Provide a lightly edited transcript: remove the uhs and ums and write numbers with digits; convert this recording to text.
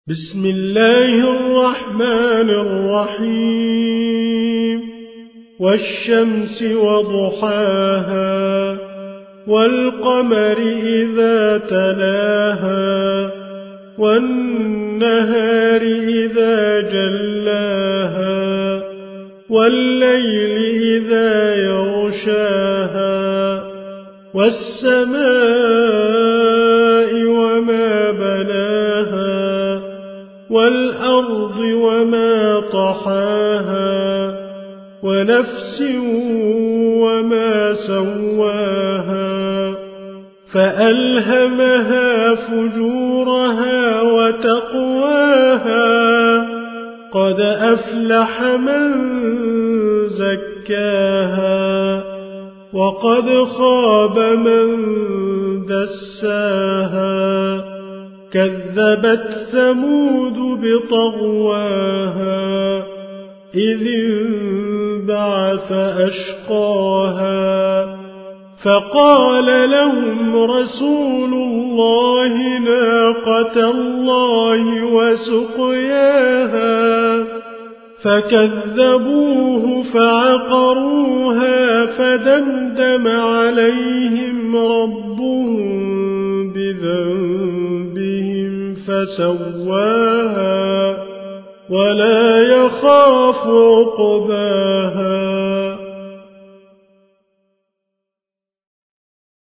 بسم الله الرحمن الرحيم والشمس وضحاها والقمر إذا تلاها والنهار إذا جلاها والليل إذا يغشاها والسماء وما بناها والأرض وما طحاها ونفس وما سواها فألهمها فجورها وتقواها قد أفلح من زكاها وقد خاب من دساها كذبت ثمود بطغواها إذ انبعث أشقاها فقال لهم رسول الله ناقة الله وسقياها فكذبوه فعقروها فدمدم عليهم ربهم بذنبهم فسواها ولا يخاف عقباها.